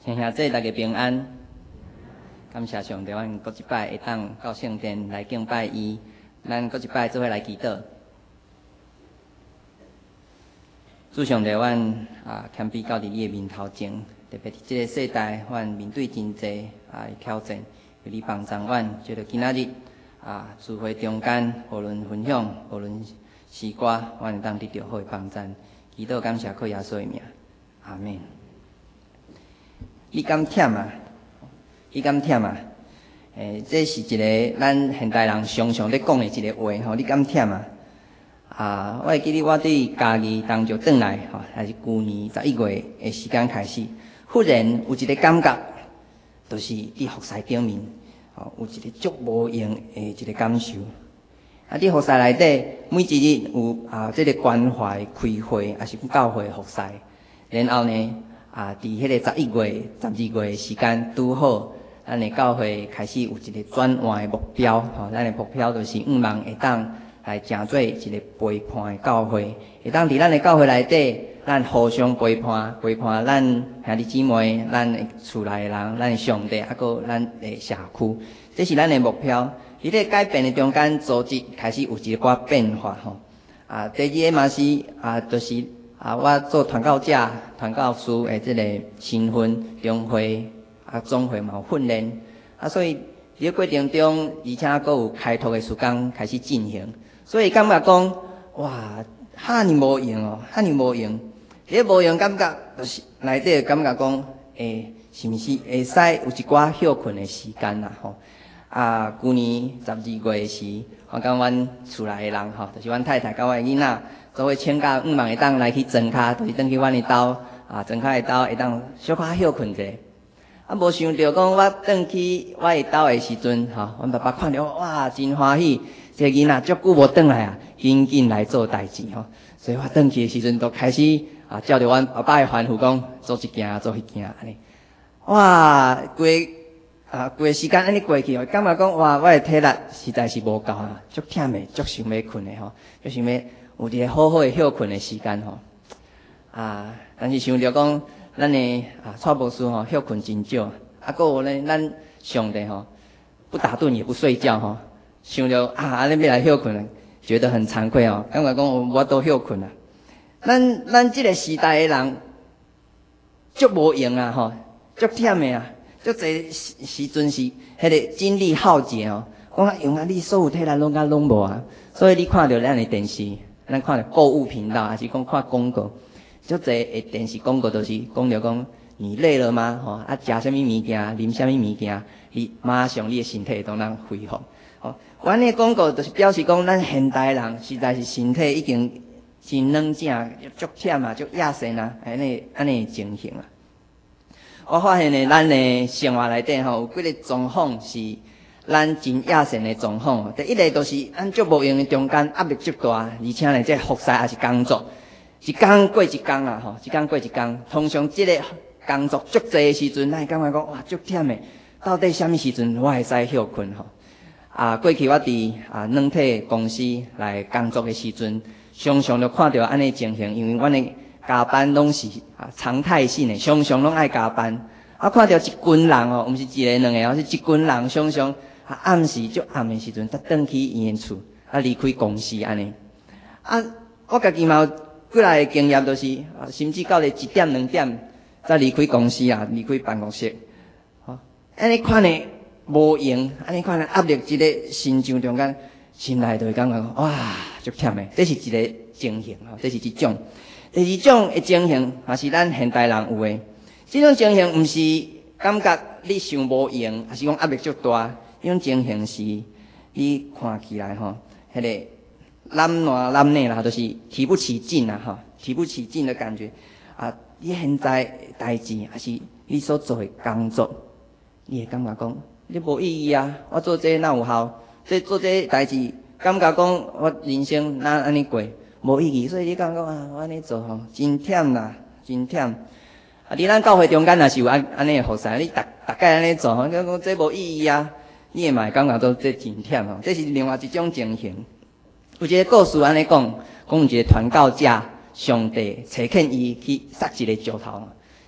亲兄弟，大家平安。感谢上帝，阮搁一摆会当到圣殿来敬拜伊，咱搁一摆做伙来祈祷。主上帝，阮谦卑到伫你的面头前，特别伫这个世代，阮面对真侪挑战，求你帮助阮，就着今仔日聚会中间，无论分享，无论诗歌，阮会当得到好的帮助。祈祷感谢靠耶稣的名，阿门。你敢忝啊？你敢忝啊？这是一个咱现代人常常咧讲的一个话吼。你敢忝啊？我会记得我对家己当作转来吼，还是去年11月的时间开始，忽然有一个感觉，就是伫服侍顶面吼，有一个足无用的一个感受。伫服侍内底，每一日有这个关怀开会，还是教会服侍，然后呢？伫迄个11月、12月的时间，拄好，咱的教会开始有一个转换的目标，吼，咱的目标就是望会当来成做一个陪伴的教会，会当伫咱的教会内底，咱互相陪伴咱兄弟姊妹，咱的厝内的人，咱的上帝，搁咱的社区，这是咱的目标。伫这个改变的中间，组织开始有一寡变化，吼。第二个嘛是就是。我做传教者、传教师的这个身份，中会总会嘛有训练，所以伫个过程中，而且还有开拓的时间开始进行，所以感觉讲，哇，哈尼无用哦，哈尼无用。迄个无用感觉，就是内底感觉讲，是毋是会使有一寡休困的时间啦吼。去年12月时，我甲阮厝内的人吼，就是阮太太甲我的囡仔。做伙请假，望会当来去庄脚，就是转去阮的兜，庄脚的兜会当小可休困者。无想到讲我转去我的兜的时阵，阮爸爸看到哇，真欢喜，这囡仔足久无转来啊，紧紧来做代志吼。所以我转去的时阵，都开始照着阮爸爸的吩咐讲，做一件做迄件安尼。哇，规时间安尼过去，感觉讲哇，我的体力实在是无够啊，足忝的，足想要困的吼，足想要。有一个好好的休困的时间吼，但是想着讲，咱的蔡牧师吼休困真少，还有呢，咱上帝吼不打盹也不睡觉吼，想着安尼要来休困，觉得很惭愧哦，感觉讲我都休困了。咱这个时代的人足无用啊吼，足忝的啊，足侪时阵是迄个精力耗竭哦，讲用你所有体力拢无啊，所以你看到咱的电视。咱看购物频道，还是讲看广告，足侪的电视广告都是讲着讲，你累了吗？吼，食什么物件，啉什么物件，你马上你的身体都能恢复。吼，阮的广告就是表示讲，咱现代人实在是身体已经真软正，足忝啊，足亚神啊，安尼情形啊。我发现呢，咱的生活内底吼，有几个状况是。咱真亚神的状况，第一个就是咱足无用的中间压力足大，而且呢，这服侍也是工作，一天过一天啊，吼，一天过一天。通常这个工作足济的时阵，咱会感觉讲哇足忝的，到底什么时阵我会使休困吼？过去我伫软体公司来工作的时阵，常常就看到安尼情形，因为阮的加班拢是常态性的，常常拢爱加班。看到一群人哦，毋是一个两个，是一群人常常。暗时足暗的时阵，才转去因厝，离开公司安尼。我家己嘛有几来的经验，就是甚至到了1点2点才离开公司离开办公室。安尼款的无用，安尼款的压力，一个心上中间，心内就会感觉哇，足忝的。这是一个情形这是一种。第二种的情形，也是咱现代人有的。这种情形，毋是感觉你想无用，还是讲压力足大。这种情形是，你看起来吼，迄个懒内啦，就是提不起劲啦，吼，提不起劲的感觉。你现在代志还是你所做的工作，你会感觉讲，你无意义啊！我做这哪有效？做这代志，感觉讲我人生哪安尼过，无意义。所以你感觉讲我安尼做吼，真忝啦，真忝。伫咱教会中间也是有安尼的服侍，你大概安尼做，讲这无意义啊！你会嘛会感觉到这真忝吼，这是另外一种情形。有一个故事安尼讲有一个传教者，上帝找见伊去杀一个石头，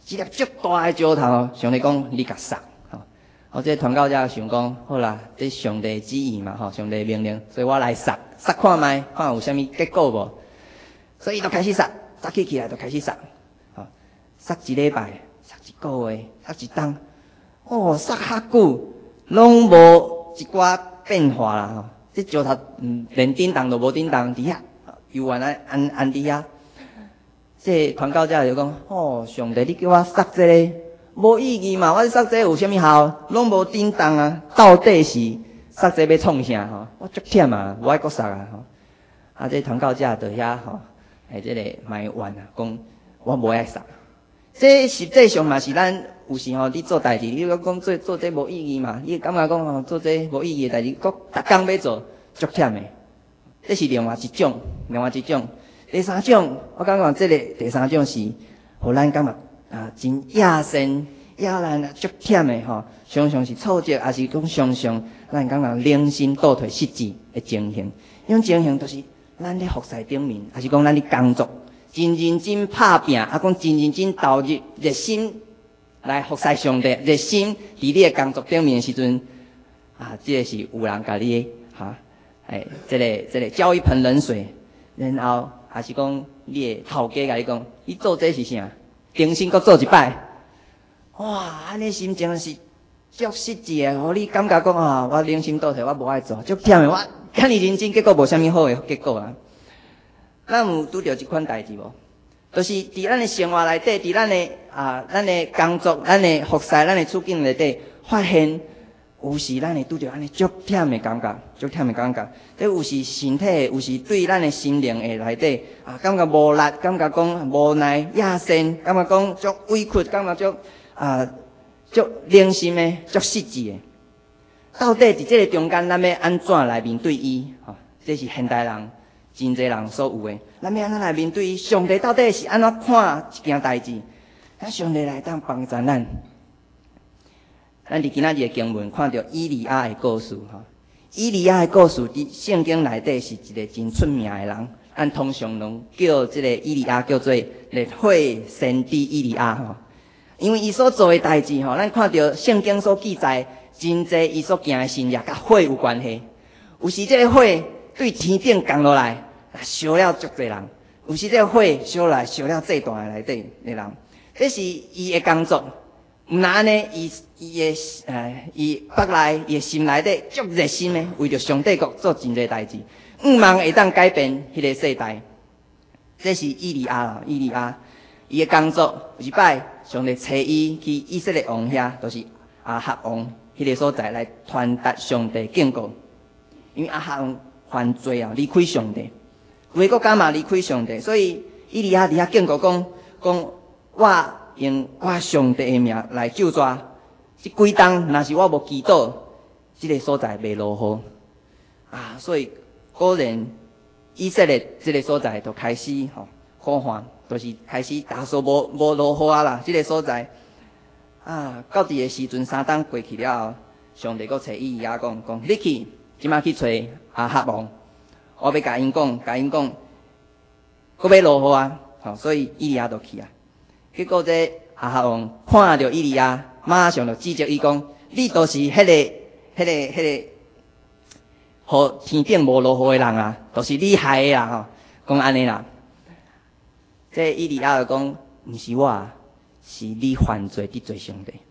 一粒足大的石头，上帝讲你甲杀，吼，这传教者想讲，好啦，这上帝旨意嘛，吼，上帝命令，所以我来杀看卖，看有啥物结果无？所以伊就开始杀，早起来就开始杀，吼，杀一礼拜，杀一个月，杀一冬，哦，杀遐久，拢无一寡变化啦，吼，这石头连叮当都无叮当，伫遐又原来安伫遐。这传教者就讲，哦，上帝，你叫我杀这个无意义嘛？我杀这个有啥物效？拢无叮当啊！到底是杀这要创啥？吼，我足忝啊，无爱搁杀啊！吼，啊，这传教者伫遐吼，这个埋怨啊，讲我无爱杀。这实际上嘛是咱有时吼，你做代志，你讲做这无意义嘛？你感觉讲吼，做这无意义的代志，搁逐工要做，足忝的。这是另外一种。第三种，我感觉这个第三种是，互咱感觉真野生、野烂啊，足忝的吼，常常是挫折，也是讲常常咱感觉灵心倒退失志的情形。这种情形就是咱咧服侍顶面，还是讲咱咧工作，真认真拍拼，啊，讲真认真投入热心来服侍上帝，热心伫你的工作顶面的时阵，这个是有人甲你这个浇一盆冷水，然后。还是讲你的头家甲你讲，你做这是啥？重新搁做一摆。哇，安尼心情是足失志的，互你感觉讲我灵心倒退，我无爱做，足忝的。我遐尼认真，结果无啥物好的结果啊。咱有拄着一款代志无？就是伫咱的生活内底，伫咱的工作、咱的服侍、咱的处境内底，发现。有时咱会拄着安尼足忝的感觉，这有时身体，有时对咱的心灵的内底感觉无力，感觉讲无奈、野生，感觉讲足委屈，感觉足灵心的、足失志的。到底伫这个中间，咱要安怎来面对伊？这是现代人真侪人所有的。咱要安怎来面对伊？上帝到底是安怎看一件代志？咱上帝来当帮助咱。咱伫今仔日的经文看到以利亚的故事以利亚的故事伫圣经内底是一个真出名的人，咱通常拢叫这个以利亚叫做烈火先知以利亚因为伊所做的代志咱看到圣经所记载，真侪伊所行的事业甲火有关系。有时这个火对天顶降落来，烧了足侪人；有时这个火烧了这段的内底的人，这是伊的工作。毋那安尼，伊北内伊心内底足热心的，为着上帝国做真侪代志，望会当改变迄个世代。这是以利亚啦，伊的工作有一摆，上帝找伊去以色列王遐，就是亚哈王迄个所在来传达上帝警告。因为亚哈王犯罪离开上帝，为国家嘛离开上帝，所以以利亚伫遐警告讲我。用我上帝的名来救抓，这几冬若是我无祈祷，这个所在袂落雨所以果然以色列这个所在就开始苦旱，就是开始大数无落雨啦。这个所在到这个时阵3冬过去了后，上帝阁找以利亚讲，你去即马去找亚哈王，我要甲因讲，阁要落雨所以以利亚就去结果这亚哈王看到以利亚，马上就指责伊讲：你都是迄个，互天顶无落雨的人都是你害的啦讲安尼啦。这以利亚就讲：毋是我，是你犯罪得罪上帝，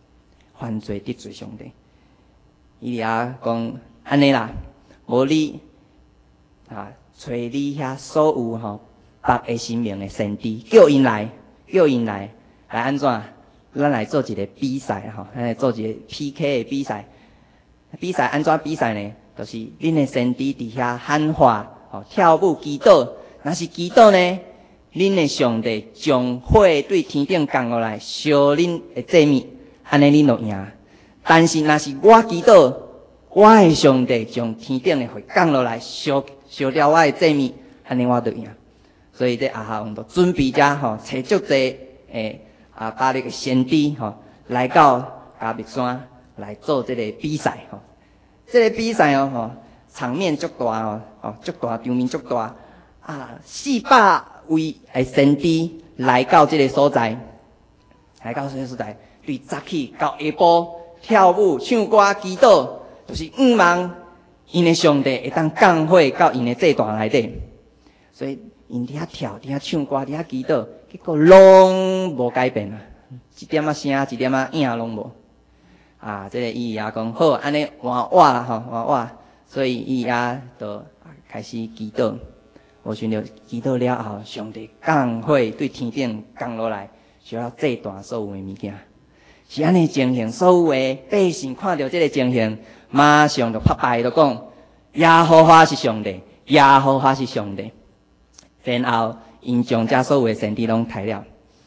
以利亚讲安尼啦，无你找你遐所有白的生命的先知，叫因来安怎？咱来做一个比赛咱来做一个 PK 的比赛。比赛安怎比赛呢？就是恁的先知伫遐喊话跳舞祈祷。若是祈祷呢，恁的上帝将火对天顶降落来烧恁的祭物，安尼恁就赢。但是若是我祈祷，我的上帝将天顶的火降落来烧了我的祭物，安尼我就赢。所以这亚哈王就准备者找足侪巴力的先知来到迦密山来做这个比赛这个比赛场面足大足大，场面足大400位的先知来到这个所在。 来到这个所在，对早起到下晡跳舞、唱歌、祈祷，就是望因的上帝会当降火到因的祭坛内底。所以因伫遐跳、伫遐唱歌、伫遐祈祷，结果拢无改变啊，一点仔声、一点仔影拢无。这个伊也讲好，安尼换我啦吼，换我，所以伊也就开始祈祷。我想着祈祷了后，上帝降火对天顶降落来，烧了祭坛所有的物件，是安尼情形。所有的百姓看到这个情形，马上就拍牌就讲：耶和华是上帝，耶和华是上帝。然后因将这所有的先知拢杀了，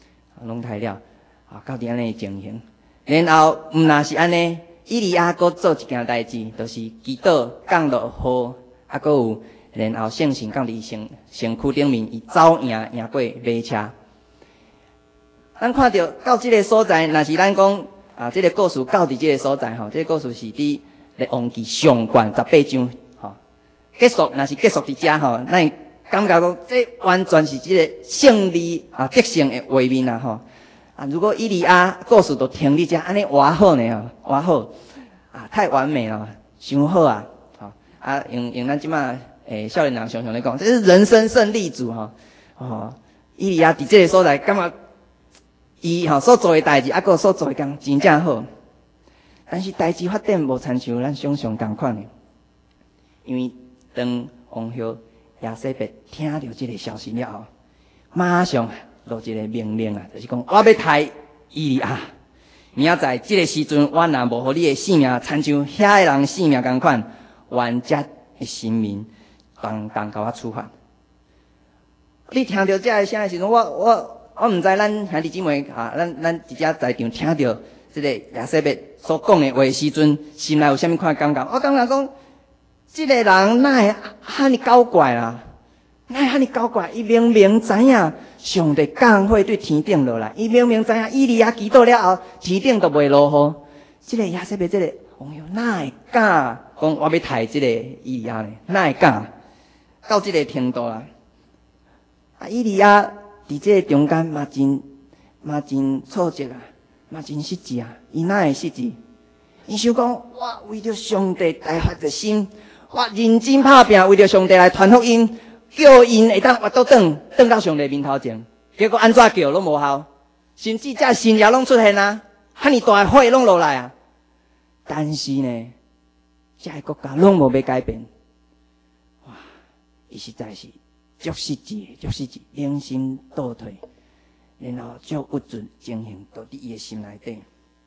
到底安尼情形。然后毋若是安尼，以利亚阁做一件代志，就是祈祷降落雨，阁有然后圣神降伫身躯顶面，伊走赢过马车。咱看到这个所在，若是咱讲这个故事到伫这个所在吼，这个故事是伫咧王记上卷18章吼结束。若是结束伫遮吼，咱感觉讲这完全是这个胜利得胜的画面啊吼。如果以利亚故事都停伫遮，安尼偌好呢吼，偌好太完美了，伤好啊！用咱即马少年人常常咧讲，这是人生胜利组吼。以利亚伫这个所在，感觉伊所做的代志，阁所做的工真正好。但是代志发展无亲像咱想象同款的，因为当王后亚西别听到这个消息了后，马上落一个命令就是讲我要杀以利亚。明仔载这个时阵，我若无互你的性命亲像遐个人性命同款，冤家的神明当甲我处罚。你听到这个声的时阵，我毋知咱兄弟姊妹咱伫遮在场听到这个亚西别所讲的话的时阵，心内有啥物款感觉？我感觉讲，这个人哪会遐尼搞怪啦？哪会遐尼搞怪？伊明明知影上帝降火对天顶落来，伊明明知影以利亚祈祷了后，天顶都袂落雨。这个亚西别这个王后哪会敢讲我要杀这个以利亚呢？哪会敢到这个程度啦？以利亚伫这个中间嘛真挫折啊，嘛真失志啊。伊哪会失志？伊想讲，我为着上帝大发热心，我认真打拼，为着上帝来传福音，叫因会当活倒转到上帝面头前。结果安怎叫拢无效，甚至这神也拢出现啊，遐尼大的火拢落来啊。但是呢，这个国家拢无要改变。哇，伊实在是足失志，人心倒退，然后足不准情形都伫伊的心内底。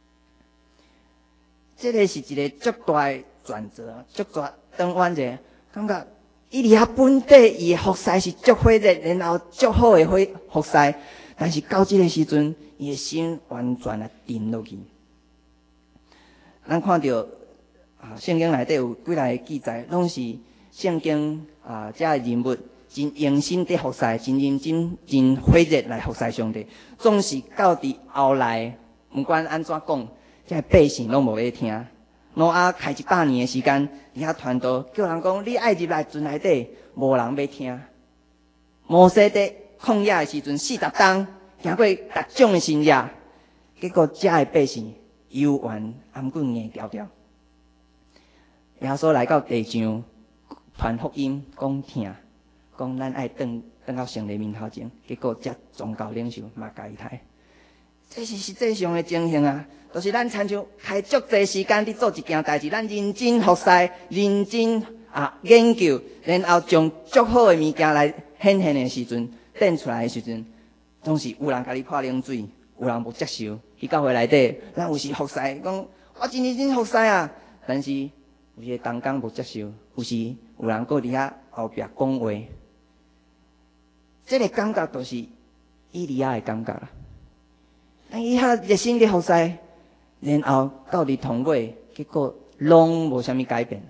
这个是一个足大的转折，足大转弯者，感觉以利亚本地伊的服侍是足火热，然后足好的服侍，但是到这个时阵，伊的心完全沉落去。咱看到圣经内底有几来记载，拢是圣经这人物真用心伫服侍，真认真、真火热来服侍上帝。总是到伫后来，不管安怎讲，这百姓拢无要听。挪亚开100年的时间，伫遐传道，叫人讲你爱入来船内底，无人要听。摩西伫旷野的时阵，40冬行过各种的新野，结果这的百姓犹原颔棍硬条条。耶稣来到地上传福音，讲听，讲咱爱转到上帝面头前，结果这宗教领袖嘛甲伊杀。这是实际上的情形啊，就是咱亲像开足侪时间伫做一件代志，咱认真服侍，认真研究，然后将足好的物件来显现的时阵，展出来的时阵，总是有人甲你泼冷水，有人无接受。去教会内底，咱有时服侍，讲我真认真服侍啊，但是有些同工无接受，有时有人搁伫遐后壁讲话，这个感觉就是以利亚的感觉啦。咱伊遐热心伫服侍，然后到伫同尾，结果拢无啥物改变，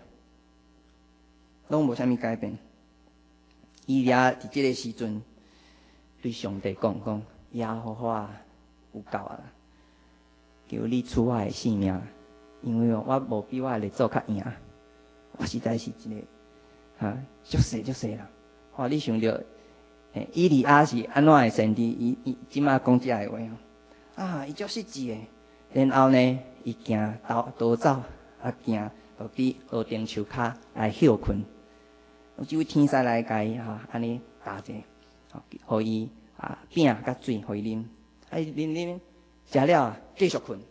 以利亚伫这个时阵对上帝讲耶和华有够啊！求你赐我的性命，因为我无比我的列祖较赢，我实在是一个足细人。你想着以利亚是安怎的先知？伊即马讲这个话伊足失志诶。然后呢，伊行逃走，行到伫路顶树骹来休困。有一位天使来甲伊安尼打者，互伊饼甲水互伊啉，啉食了继续困。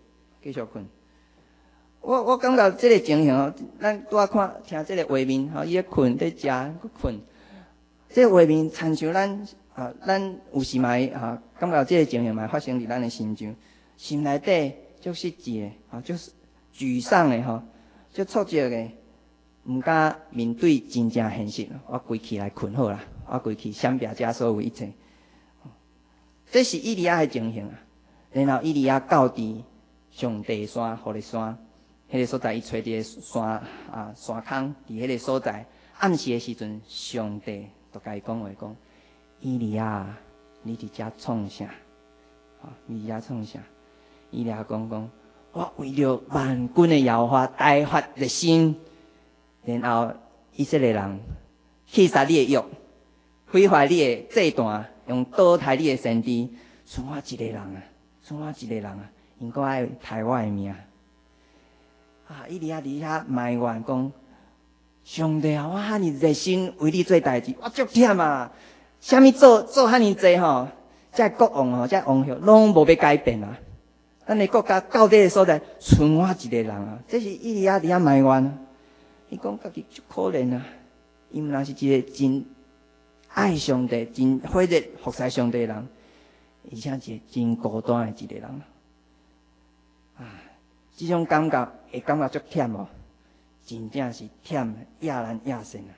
我感觉这个情形咱拄仔听这个画面伊咧困咧食佫困，这个画面亲像咱有时嘛感觉这个情形嘛发生伫咱的心上，心内底足失志的足沮丧的足挫折的，毋敢面对真正现实。我归去来困好啦，我归去闪避遮所有一切。这是以利亚的情形。然后以利亚到伫上帝山、火力山，迄个所在，伊找一个山坑，伫迄个所在。暗时的时阵，上帝就甲伊讲话，讲：以利亚，你伫遮创啥？你伫遮创啥？以利亚讲：我为了万军的耶和华大发热心，然后以色列人弃杀你的约，毁坏你的祭坛，用倒抬你的先知，剩我一个人啊！因搁爱害我的命。以利亚伫遐埋怨讲：上帝啊，我遐尼热心为你做代志，我足忝啊！啥物做遐尼济这国王这王后拢无要改变啊！咱的国家到底的所在，剩我一个人啊！这是以利亚伫遐埋怨。伊讲家己足可怜啊！伊毋若是一个真爱上帝、真火热服侍上帝的人。而且是真孤单的一个人，这种感觉会感觉足忝哦，真正是忝亚难亚神啊！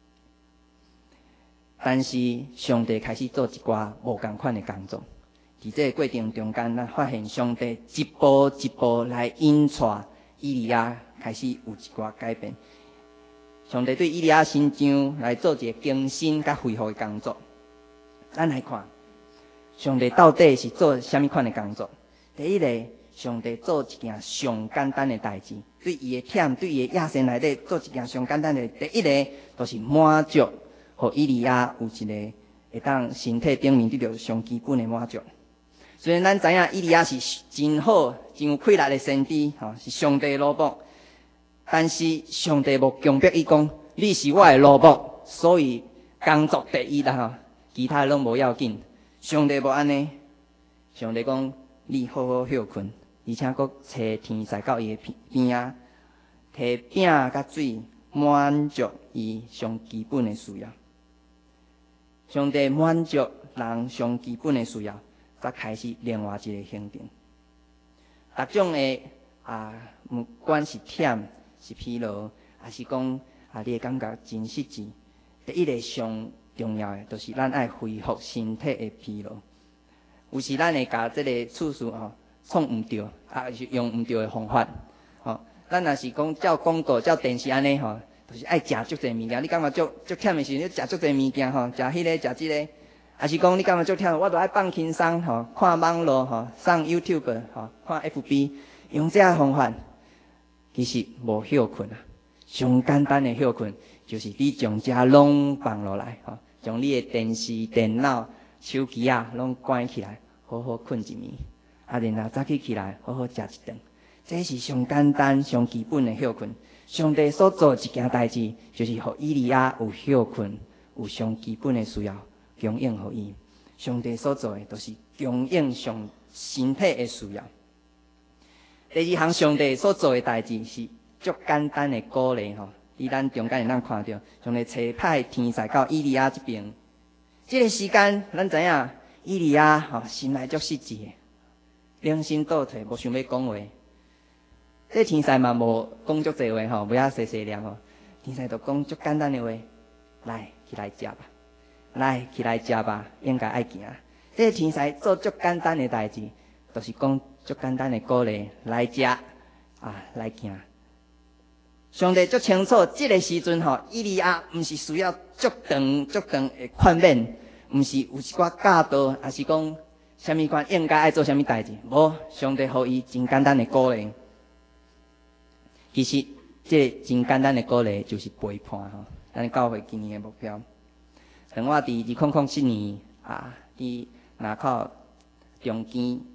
但是上帝开始做一寡无共款的工作，伫这个过程中间，咱发现上帝一步一步来引带以利亚开始有一寡改变。上帝对以利亚身上来做一个更新甲恢复的工作。咱来看。上帝到底是做什么款的工作？第一个，上帝做一件上简单的代志，对伊的忝，对伊的野心内底做一件上简单的。第一个，就是满足，互以利亚有一个会当身体顶面得到上基本的满足。虽然咱知影以利亚是真好、真有气力的先知，是上帝的奴仆，但是上帝无强迫伊讲，你是我的奴仆，所以工作第一啦，其他拢无要紧。上帝无安尼，上帝讲你好好休困，而且佫找天使到伊的边啊，摕饼甲水满足伊上基本的需要。上帝满足人上基本的需要，才开始另外一个行程。各种的不管是忝是疲劳，还是讲你会感觉真失志，第一个上重要的就是咱爱恢复身体的疲劳。有时咱会甲这个处事创唔对，是用唔对的方法。咱若是讲照广告、照电视安尼就是爱食足侪物件。你感觉足忝的时候，你食足侪物件食迄个食即个，还是讲你感觉足忝，我都爱放轻松看网络上 YouTube 看 FB， 用这方法，其实无休困啊。上简单的休困就是你将这拢放落来将你的电视、电脑、手机拢关起来，好好困一暝。然后早起来，好好食一顿。这是上简单、上基本的休困。上帝所做一件代志，就是让以利亚有休困，有上基本的需要，供应给伊。上帝所做的，就是供应上身体的需要。第二项，上帝所做的代志是足简单的鼓励伫咱中间会咱看到，上帝差派天使到以利亚这边。这个时间，咱知影以利亚心内足失志的，良心倒退，无想要讲话。这天使嘛无讲足侪话不要细细念天使就讲足简单的话，来起来食吧，来起来食吧，应该爱行。这天使做足简单的代志，就是讲足简单的鼓励，来食来行。上帝足清楚，这个时阵以利亚毋是需要足长的劝勉，毋是有一寡教导，还是讲什么款应该爱做什么代志。无，上帝予伊真简单的鼓励。其实，这真简单的鼓励就是陪伴咱教会今年的目标。当我伫2007年伫南口中间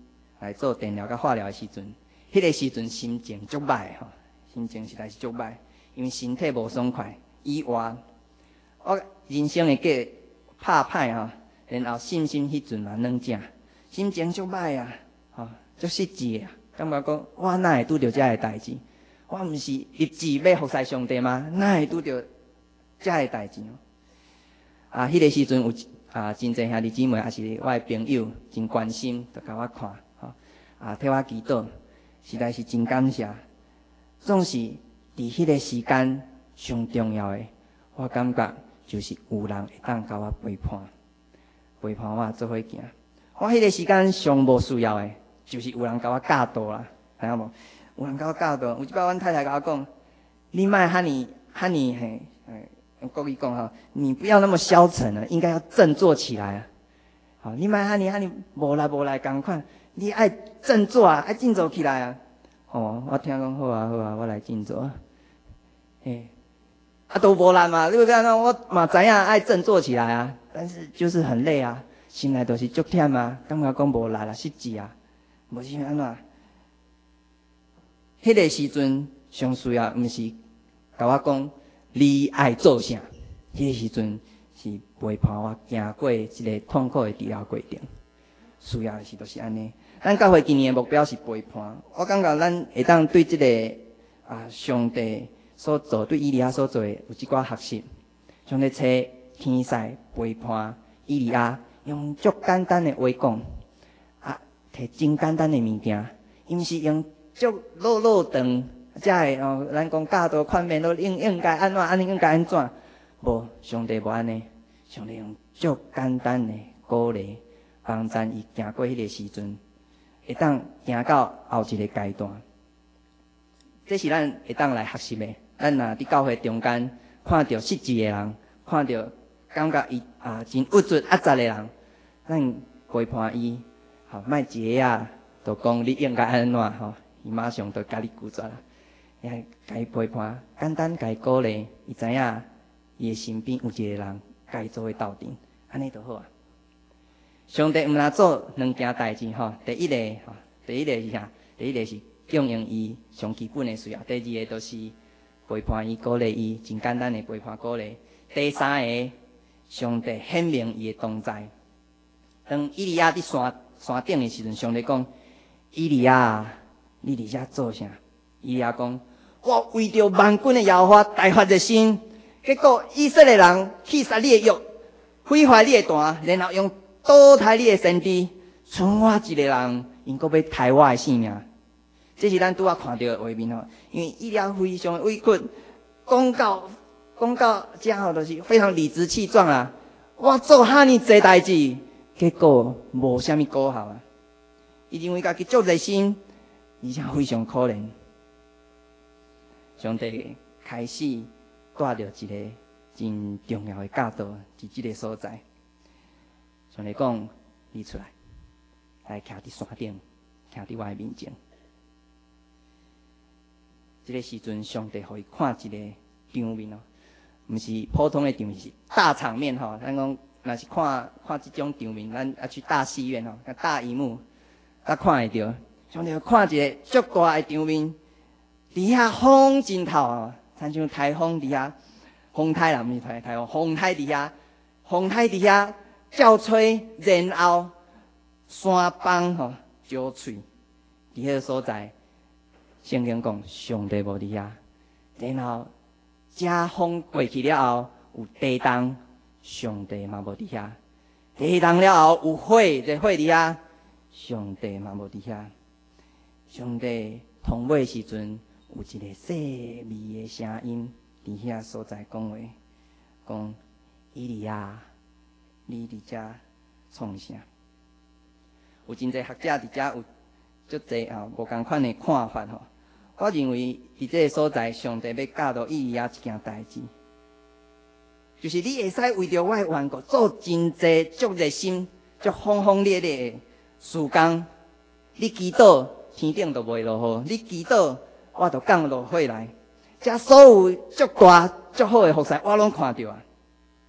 来做电疗甲化疗的时阵，迄个时阵心情足歹吼，心情实在是足歹，因为身体无爽快。以外，我人生的计拍歹吼，然后信心迄阵嘛软正，心情足歹啊，吼，足失志啊，感觉讲我哪会拄着遮个代志？我毋是立志要服侍上帝吗？哪会拄着遮个代志？啊，迄个时阵有真侪兄弟姊妹，也是我的朋友，真关心，就甲我看，吼，替我祈祷，实在是真感谢。总是伫迄个时间上重要的，我感觉就是有人会当甲我陪伴我做伙行。我迄个时间上无需要的，就是有人甲我教导啦，知影无？有人甲我教导。有一摆，阮太太甲我讲：“你莫哈尼用国语讲哈，你不要那么消沉了，应该要振作起来啊！好，你莫哈尼无来共款，你爱振作啊，爱振作起来啊！哦，我听讲好啊，我来振作。都无力嘛，你不看我嘛知影爱振作起来啊，但是就是很累啊，心内都是足忝啊，感觉讲无力啦，失志啊，无是安怎？迄个时阵上需要，毋是甲我讲。你爱做啥？迄个时阵是陪伴我行过一个痛苦的治疗过程。需要的是就是安尼。咱教会今年的目标是陪伴。我感觉咱会当对这个上帝所做，对以利亚所做的有一寡学习。上帝找天使陪伴以利亚，用足简单的话讲，摕真简单的物件，伊毋是用足老长。才会咱讲教导款面都应该安怎，应该安怎？无，上帝无安尼，上帝用足简单的鼓励，帮助伊行过迄个时阵，会当行到后一个阶段。这是咱会当来学习的。咱若伫教会中间看到失志的人，看到感觉伊真郁卒压杂的人，咱陪伴伊，莫一下就讲你应该安怎吼，伊马上就甲你拒绝啦。甲伊陪伴，简单甲伊鼓励，伊知影伊的身边有一个人甲伊做伙斗阵，安尼就好啊。上帝毋若做两件代志吼，第一个是啥？第一个是供应伊上基本的需要，第二个就是陪伴伊、鼓励伊，真简单的陪伴鼓励。第三个，上帝显明伊的同在。当以利亚伫山顶的时阵，上帝讲：以利亚，你伫遮做啥？以利亚讲。我为着万军的耶和华大发热心，结果以色列人去杀你的约，毁坏你的坛，然后用倒杀你的先知，剩我一个人，因搁要害我的性命。这是咱拄仔看到的画面吼，因为以利亚非常委屈，讲到这吼，就是非常理直气壮啊！我做哈尼济代志，结果无啥物果效啊！伊认为家己足热心，而且非常可怜。上帝开始带着一个真重要的教导，伫这个所在。上帝讲：你出来，来徛伫山顶，徛伫我的面前。这个时阵，上帝互伊看一个场面哦，毋是普通的场面，是大场面吼。咱讲若是看这种场面，咱要去大戏院吼，大荧幕，才看会到。上帝看一个足大的场面。伫遐风真透啊，亲像台风伫遐，风台啦，毋是台风，风台伫遐照吹，然后山崩吼焦脆，伫迄个所在，圣经讲上帝无伫遐，然后遮风过去了后有地动，上帝嘛无伫遐，地动了后有火，热火伫遐，上帝嘛无伫遐，上帝通话时阵。有一个细微的声音伫遐所在讲话，讲以利亚，你伫遮创啥？有真侪学者伫遮有足侪无共款的看法吼。我认为伫这个所在，上帝要教导以利亚一件代志，就是你会使为着我的缘故做真侪足热心、足轰轰烈烈的事工。你祈祷天顶就袂落雨，你祈祷。我就降落火来，这所有足大足好的服侍，我拢看到啊。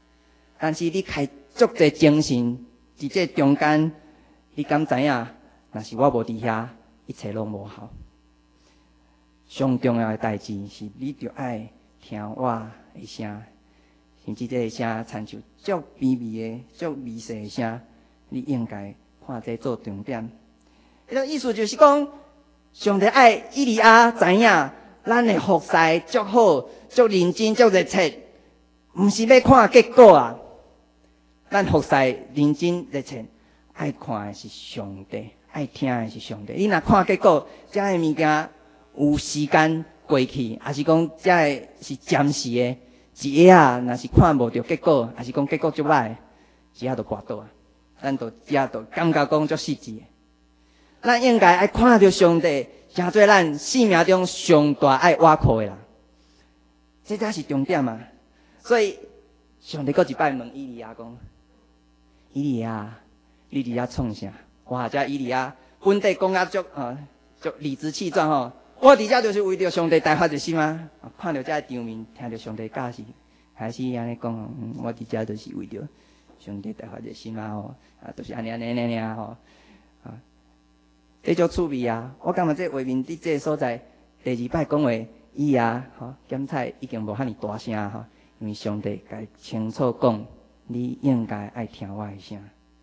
但是你开足侪精神，伫这中间，你敢知影？ 若是我无伫遐，一切拢无效。上重要的代志是，你着爱听我的声，甚至这个声参像足微微的、足微细的声，你应该看这做重点。迄个意思就是讲，上帝爱以利亚知影，咱的服侍足好、足认真、足热切，毋是要看结果啊。咱服侍认真热切，爱看的是上帝，爱听的是上帝。你若看结果，这个物件有时间过去，还是讲这个是暂时的？一下啊，若是看无到结果，还是讲结果足歹，一下就跋倒啊。咱就一下就感觉讲足失志的。咱应该爱看到上帝，成做咱生命中上大爱倚靠的人，这才是重点啊！所以上帝搁一摆问以利亚讲：以利亚，你伫遐创啥？哇！这以利亚本地讲啊足理直气壮吼。我伫遮就是为着上帝大发热心啊！看到这场面，听到上帝教示，开始安尼讲我伫遮就是为着上帝大发热心啊！吼，就是安尼啊！吼，这足趣味啊！我感觉这画面伫这个所在，第二摆讲话，伊啊，检菜已经无遐尼大声吼，因为上帝甲清楚讲，你应该爱听我的声。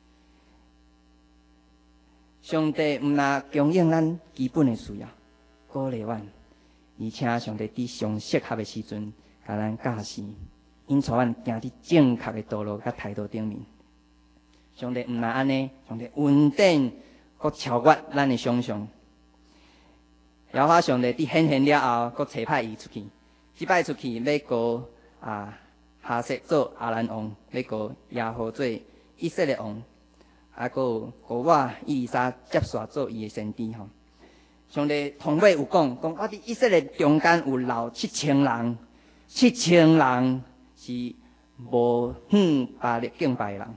上帝毋但供应咱基本的需要，鼓励阮，而且上帝伫上适合的时阵，甲咱教示，引带阮行伫正确的道路甲态度顶面。上帝毋但安尼，上帝稳定。搁超越咱的想象，然后上帝伫显现了后，搁差派伊出去。即摆出去要过哈瑟做阿兰王，要过亚何做以色列王，搁我以利沙接续做伊的先知吼。上帝同尾有讲，我伫以色列中间有留7000人，7000人是无巴力敬拜的人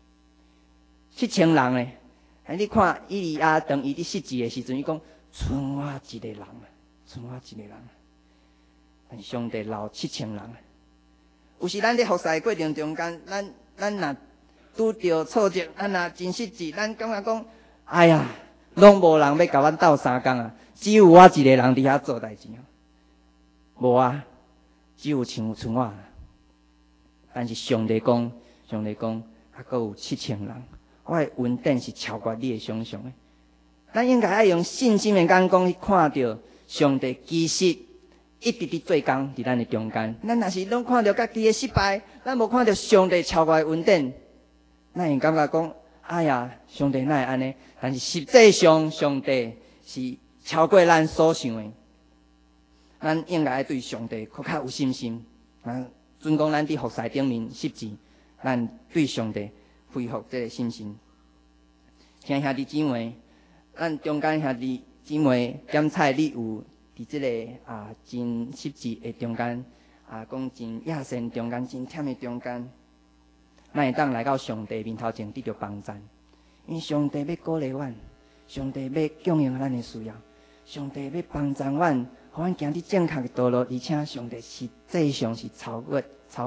，7000人呢？你看以利亚当伊伫失志的时阵，伊讲：剩我一个人，剩我一个人。但是上帝留7000人。有时咱伫服侍过程中间，咱若拄着挫折，咱若真失志，咱感觉讲：哎呀，拢无人要甲阮斗相共啊！只有我一个人伫遐做代志。无啊，只有剩我。但是上帝讲，还阁有7000人。我的稳定是超过你的想象的。咱应该爱用信心的眼光去看到上帝其实一直伫做工伫咱的中间。咱若是拢看到家己的失败，咱无看到上帝超过的稳定，咱会感觉讲：哎呀，上帝哪会安尼？但是实际上，上帝是超过咱所想的。咱应该爱对上帝更较有信心。准讲咱伫服侍顶面失志，咱对上帝恢复这个信心。听兄弟姊妹，咱中间兄弟姊妹点菜，你有伫这个真失志的中间讲真野心中间，真忝的中间，咱会当来到上帝面头前得到帮助。因为上帝要鼓励阮，上帝要供应咱的需要，上帝要帮助阮，互阮行伫正确的道路，而且上帝实际上是超过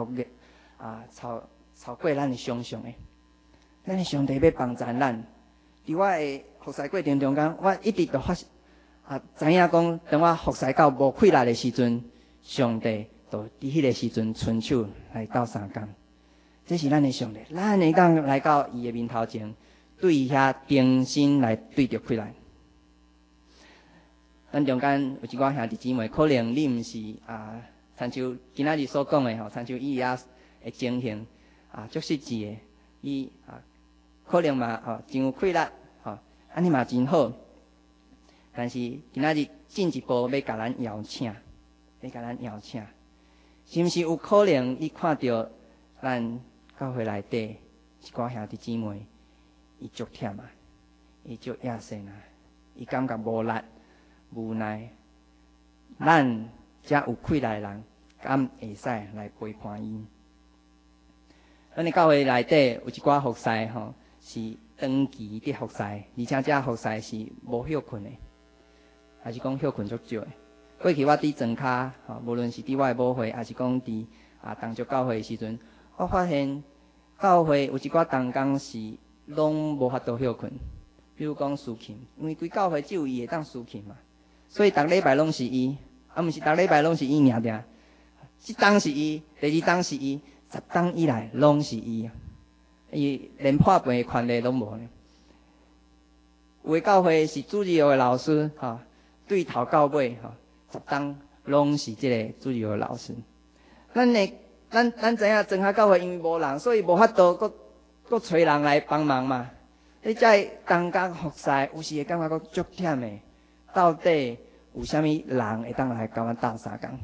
咱的想象的。咱的上帝要帮助咱，伫我的服侍过程中间，我一直都知影讲，当我服侍到无气力的时阵，上帝就伫迄个时阵伸手来斗相共。这是咱的上帝，咱会当来到伊的面头前，对伊遐定心来对着气力。咱中间有一寡兄弟姊妹，可能你毋是参像今仔日所讲的参像以利亚的情形足失志的，伊可能嘛真有气力安尼嘛真好。但是今仔日进一步要甲咱邀请，是毋是有可能你看到咱教会内底一寡兄弟姊妹，伊足忝伊足野心伊感觉无力无奈，咱遮有气力的人，敢会使来陪伴伊？咱的教会内底有一寡服侍是长期伫服侍，而且这服侍是无休困的，还是讲休困足少的。过去我伫庄骹无论是伫我的母会，还是讲伫同族教会的时阵，我发现教会有一寡同工是拢无法度休困， 比如讲司琴，因为规教会只有伊会当司琴嘛，所以逐礼拜拢是伊，毋是逐礼拜拢是伊尔定。一当是伊，第二当是伊，10当以来拢是伊，伊连破病的权利拢无呢。有的教会是主日学的老师，对头到尾，10当拢是这个主日学的老师。咱知影庄下教会因为无人，所以无法度搁找人来帮忙嘛。你在当工服侍，有时会感觉足忝的。到底有啥物人会当来甲我斗相共？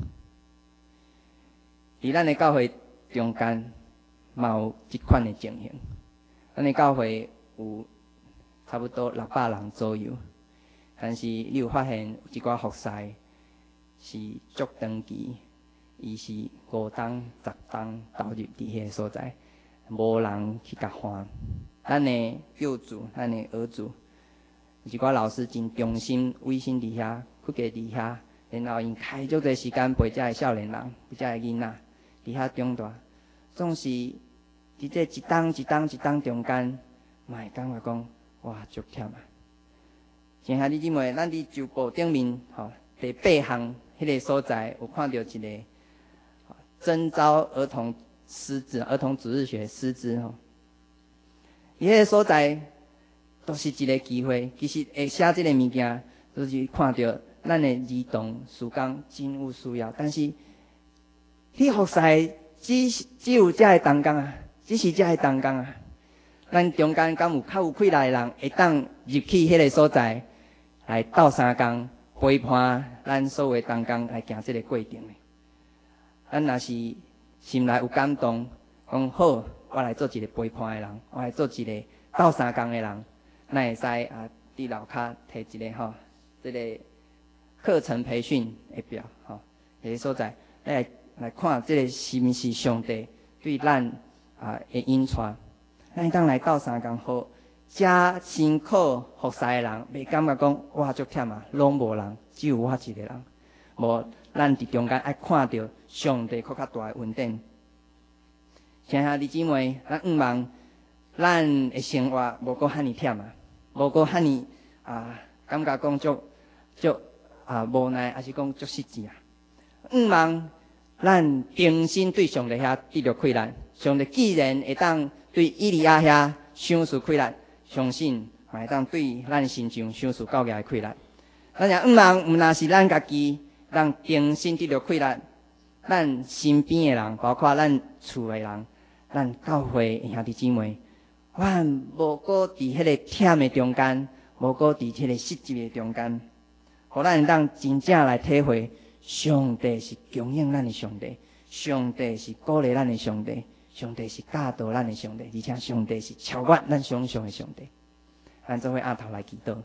伫咱的教会中间，嘛有即款的情形。咱的教会有差不多600人左右，但是你有发现有一寡服侍是足长期，伊是5当、10当投入伫迄个所在，无人去甲看。咱的幼主、咱的儿主，有一寡老师真忠心、委身伫遐，屈家伫遐，然后因开足侪时间陪遮的少年人、陪遮的囡仔。伫遐长大，总是伫这一当中间，嘛会感觉讲，哇，足忝啊！亲爱的姊妹，咱伫旧报顶面，第8项迄个所在，有看到一个征召儿童师资、儿童主日学师资伊迄个所在都是一个机会。其实会写这个物件，就是看到咱的儿童事工真有需要，但是。你服侍只有遮个同工啊，只是遮个同工啊。咱中间敢有较有气力的人，会当入去迄个所在来斗相共，陪伴咱所有的同工来行这个过程的。咱若是心内有感动，讲好，我来做一个陪伴的人，我来做一个斗相共的人，咱会使伫楼骹摕一个这个课程培训的表迄个所在来看这个是毋是上帝对咱的引带，咱当来斗相共好，遮辛苦服侍的人，袂感觉讲哇足忝啊，拢无人，只有我一个人。无，咱伫中间爱看到上帝较大的恩典。亲爱的姊妹，咱毋望咱的生活无够遐尼忝啊，无够遐尼感觉讲足无奈，还是讲足失志啊。毋望。咱重新对上帝遐得到困难，上帝既然会当对以利亚遐享受困难，相信嘛会当对咱身上享受够额的困难。咱也毋望，毋若是咱家己，让重新得到困难，咱身边的人，包括咱厝的人，咱教会的兄弟姊妹，阮无过伫迄个忝的中间，无过伫迄个失志的中间，互咱当真正来体会。上帝是供应咱的上帝，上帝是鼓励咱的上帝，上帝是教导咱的上帝，而且上帝是超越咱想象的上帝。咱做伙压头来祈祷。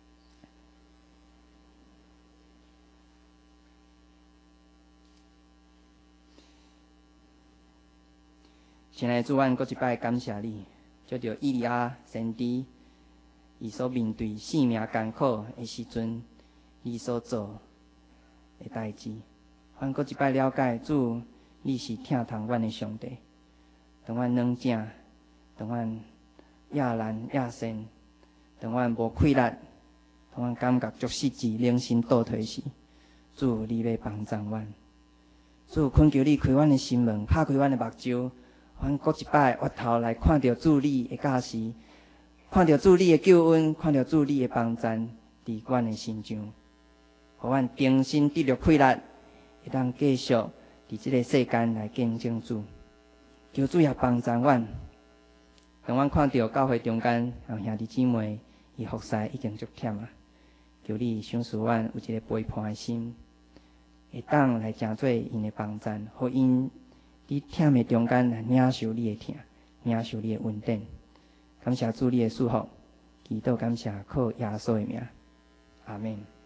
亲爱的主，阮搁一摆感谢你，借着以利亚先知，伊所面对性命艰苦的时阵，伊所做。的代志，阮搁一摆了解主，你是疼痛阮的上帝。当阮软正，当阮亚难亚善，当阮无气力，当阮感觉足失志、灵性倒退时，主你要帮助阮。主恳求你开阮的心门，拍开阮的目睭，阮搁一摆回头来看到主你的教示，看到主你的救恩，看到主你的帮助伫阮的心上。互阮重新得到气力，会当继续伫这个世间来见证主。求主也帮助阮。当阮看到教会中间有兄弟姊妹，伊服侍已经足忝啊，求你赏赐阮有一个陪伴的心，会当来成做因的帮助，互因伫忝的中间来领受你的疼，领受你的恩典。感谢主你的祝福，祈祷感谢靠耶稣的名，阿门。